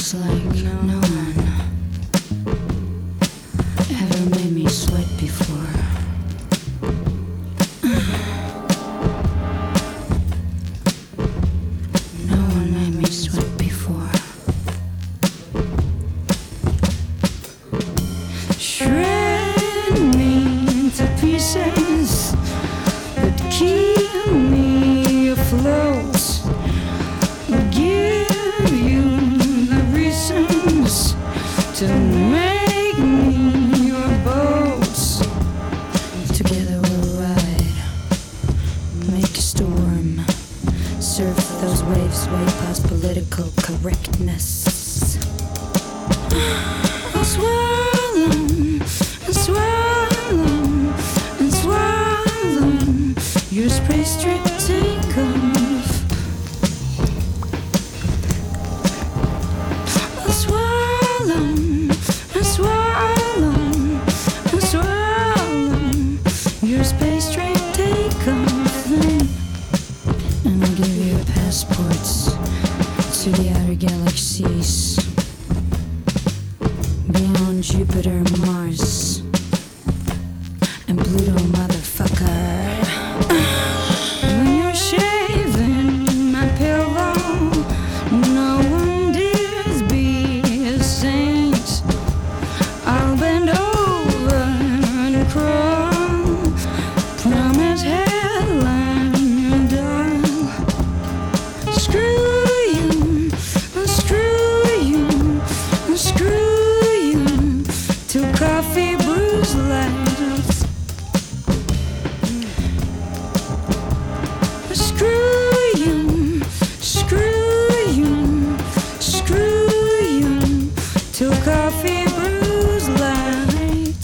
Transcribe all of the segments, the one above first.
Feels like no one ever made me sweat before. No one made me sweat before. Shred me into pieces, but keep me afloat. Give you the reasons to make me your boat. Together we'll ride, make a storm, surf those waves way past political correctness. I'll swirl them, and swirl them, and swirl them. Your space trip take off. I'll swirl them, and swirl them, and swirl them. Your space trip take off. And I'll give you passports to the outer galaxies, beyond Jupiter, Mars, and Pluto, motherfucker. When you're shaving my pillow, no one dares be a saint. I'll bend over and crawl, promise headline and dial. Screw you, screw you, screw you, till coffee brews light. Screw you, screw you, screw you, till coffee brews light.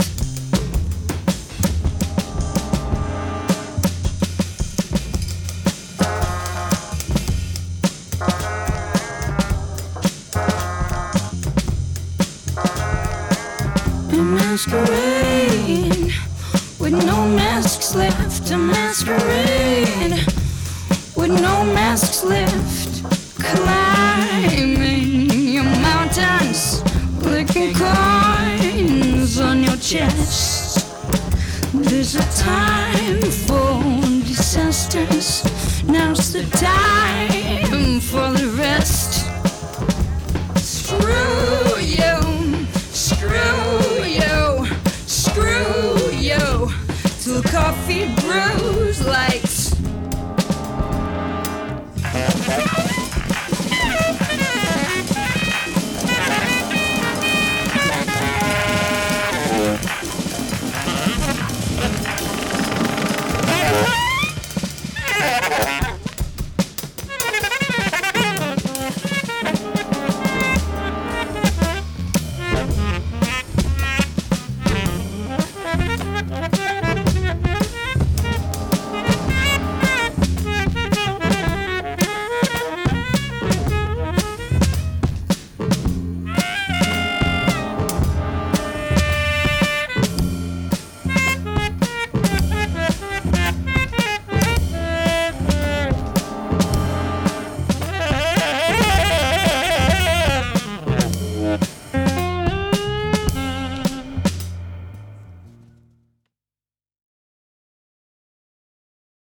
A masquerade with no masks left. A masquerade with no masks left. Climbing your mountains, licking coins on your chest. There's a time for disasters. Now's the time for the rest.